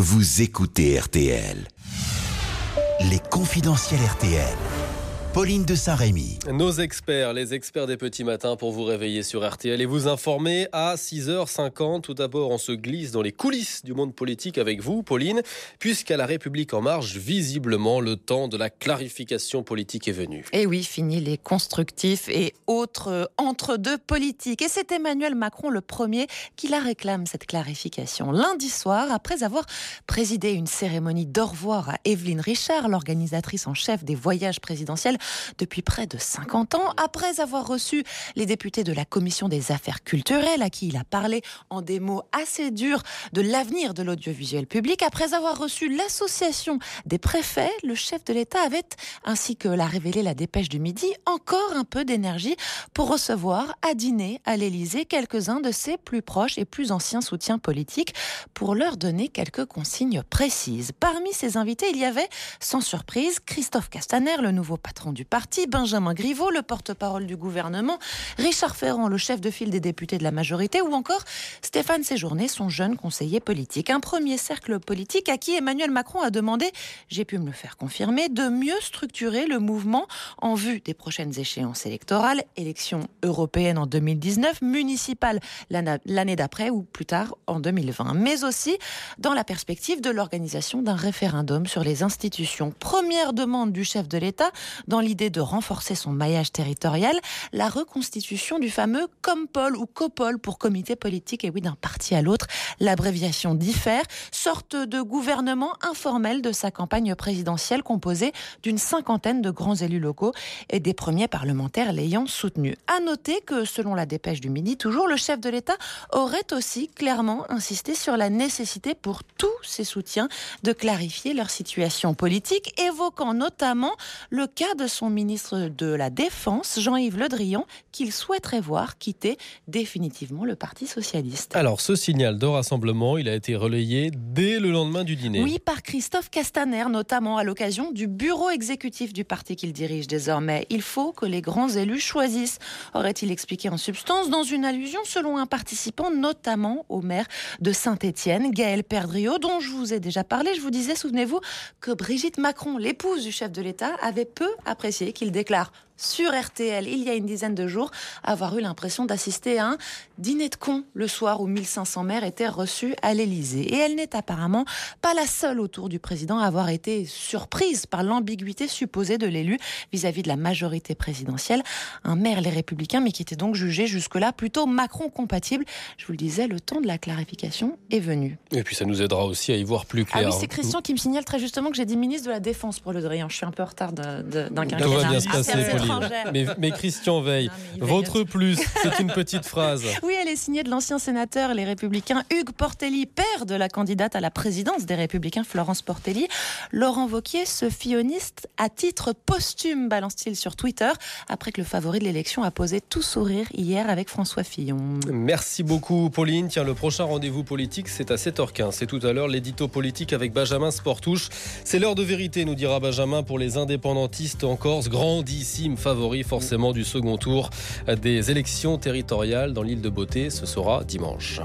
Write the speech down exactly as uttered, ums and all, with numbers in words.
vous écoutez R T L. Les confidentiels R T L. Pauline de Saint-Rémy. Nos experts, les experts des petits matins pour vous réveiller sur R T L et vous informer à six heures cinquante. Tout d'abord, on se glisse dans les coulisses du monde politique avec vous, Pauline, puisqu'à La République En Marche, visiblement, le temps de la clarification politique est venu. Et oui, fini les constructifs et autres entre-deux politiques. Et c'est Emmanuel Macron le premier qui la réclame, cette clarification. Lundi soir, après avoir présidé une cérémonie d'au revoir à Évelyne Richard, l'organisatrice en chef des voyages présidentiels, depuis près de cinquante ans, après avoir reçu les députés de la Commission des affaires culturelles, à qui il a parlé en des mots assez durs de l'avenir de l'audiovisuel public, après avoir reçu l'association des préfets, le chef de l'État avait, ainsi que l'a révélé la dépêche du midi, encore un peu d'énergie pour recevoir à dîner à l'Élysée quelques-uns de ses plus proches et plus anciens soutiens politiques pour leur donner quelques consignes précises. Parmi ces invités, il y avait, sans surprise, Christophe Castaner, le nouveau patron du parti, Benjamin Griveaux, le porte-parole du gouvernement, Richard Ferrand, le chef de file des députés de la majorité, ou encore Stéphane Séjourné, son jeune conseiller politique. Un premier cercle politique à qui Emmanuel Macron a demandé, j'ai pu me le faire confirmer, de mieux structurer le mouvement en vue des prochaines échéances électorales, élections européennes en deux mille dix-neuf, municipales l'année d'après ou plus tard en deux mille vingt, mais aussi dans la perspective de l'organisation d'un référendum sur les institutions. Première demande du chef de l'État, dans l'idée de renforcer son maillage territorial, la reconstitution du fameux COMPOL ou COPOL pour comité politique, et oui, d'un parti à l'autre, l'abréviation diffère, sorte de gouvernement informel de sa campagne présidentielle composée d'une cinquantaine de grands élus locaux et des premiers parlementaires l'ayant soutenu. À noter que, selon la dépêche du midi, toujours, le chef de l'État aurait aussi clairement insisté sur la nécessité pour tous ses soutiens de clarifier leur situation politique, évoquant notamment le cas de son ministre de la Défense, Jean-Yves Le Drian, qu'il souhaiterait voir quitter définitivement le Parti socialiste. Alors, ce signal de rassemblement, il a été relayé dès le lendemain du dîner. Oui, par Christophe Castaner, notamment à l'occasion du bureau exécutif du parti qu'il dirige désormais. Il faut que les grands élus choisissent, aurait-il expliqué en substance, dans une allusion selon un participant, notamment au maire de Saint-Étienne, Gaël Perdriau, dont je vous ai déjà parlé. Je vous disais, souvenez-vous, que Brigitte Macron, l'épouse du chef de l'État, avait peu apprécié qu'il déclare sur R T L, il y a une dizaine de jours, avoir eu l'impression d'assister à un dîner de cons le soir où mille cinq cents maires étaient reçus à l'Élysée. Et elle n'est apparemment pas la seule autour du président à avoir été surprise par l'ambiguïté supposée de l'élu vis-à-vis de la majorité présidentielle. Un maire Les Républicains, mais qui était donc jugé jusque-là plutôt Macron compatible. Je vous le disais, le temps de la clarification est venu. Et puis ça nous aidera aussi à y voir plus clair. Ah oui, c'est Christian qui me signale très justement que j'ai dit ministre de la Défense pour Le Drian. Je suis un peu en retard de, de, d'un quinquennat. Tout va bien se passer, Pauline. Mais, mais Christian Veil, non, votre plus, c'est une petite phrase. Oui, elle est signée de l'ancien sénateur Les Républicains Hugues Portelli, père de la candidate à la présidence des Républicains Florence Portelli. Laurent Wauquiez se fioniste à titre posthume, balance-t-il sur Twitter, après que le favori de l'élection a posé tout sourire hier avec François Fillon. Merci beaucoup, Pauline. Tiens, le prochain rendez-vous politique, c'est à sept heures quinze. C'est tout à l'heure, l'édito politique avec Benjamin Sportouche. C'est l'heure de vérité, nous dira Benjamin, pour les indépendantistes en Corse, grandissime favori forcément du second tour des élections territoriales dans l'île de Beauté. Ce sera dimanche.